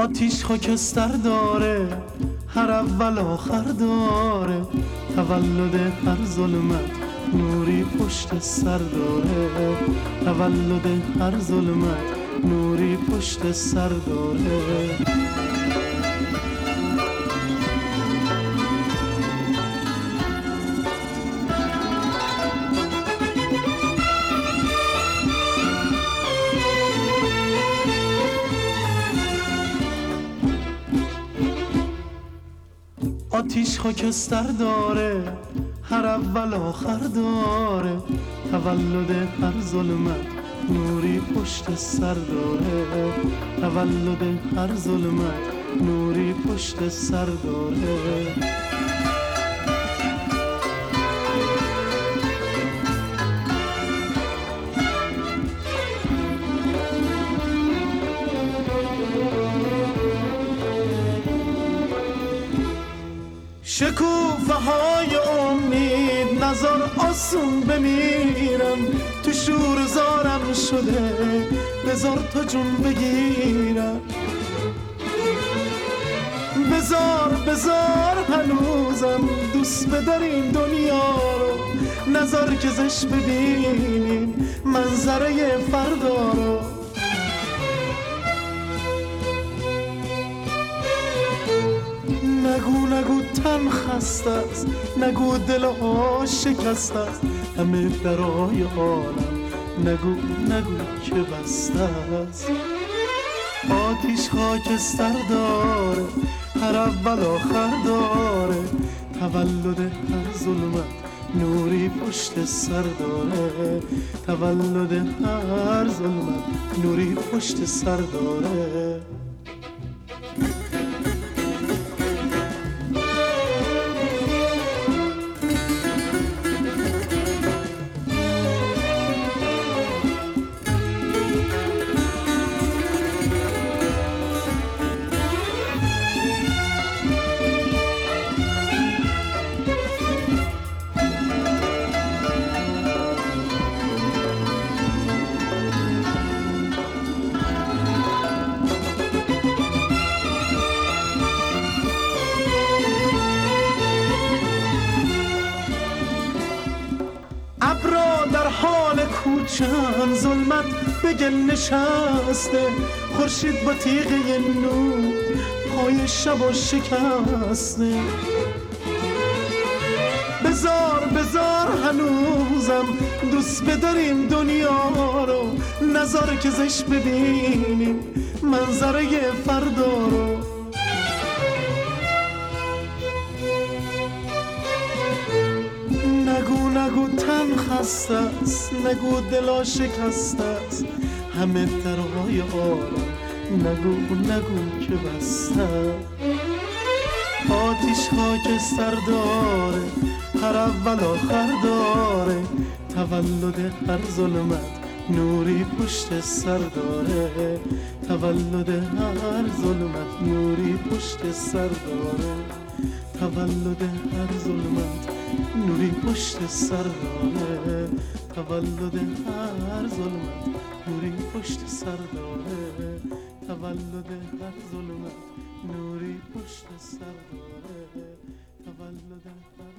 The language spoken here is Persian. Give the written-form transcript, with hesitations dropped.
آتیش خاکستر داره، هر اول آخر داره، تولد هر ظلمت نوری پشت سر داره، تولد هر ظلمت نوری پشت سر داره. آتیش خاکستر داره، هر اول آخر داره، تولد هر ظلمت نوری پشت سر داره، تولد هر ظلمت نوری پشت سر داره. شکوفه های امید نزار آسون بمیرم، تو شور زارم شده بزار تا جون بگیرم. بزار هنوزم دوست بداریم دنیا رو، نزار که زش ببینیم منظره فردا رو. نگو تن خسته است، نگو دل ها شکسته است، همه درای عالم نگو که بسته است. آتیش خاکستر داره، هر اول آخر داره، تولد هر ظلمت نوری پشت سر داره، تولد هر ظلمت نوری پشت سر داره. در حال کوچن ظلمت به گل نشسته، خورشید با تیغه نور پای شب و شکسته. بزار هنوزم دوست بداریم دنیا رو، نزار که زش ببینیم منظره فردا رو. نگو تن خسته است، نگو دلا شکسته است، همه درهای عالم نگو که بسته. آتیش خاکستر داره، هر اول آخر داره، تولد هر ظلمت نوری پشت سر داره، تولد هر ظلمت نوری پشت سر داره، تولد هر ظلمت نوری پشت سر داره، تولد هر ظلمت نوری پشت سر داره، تولد هر ظلمت نوری پشت سر داره، تولد هر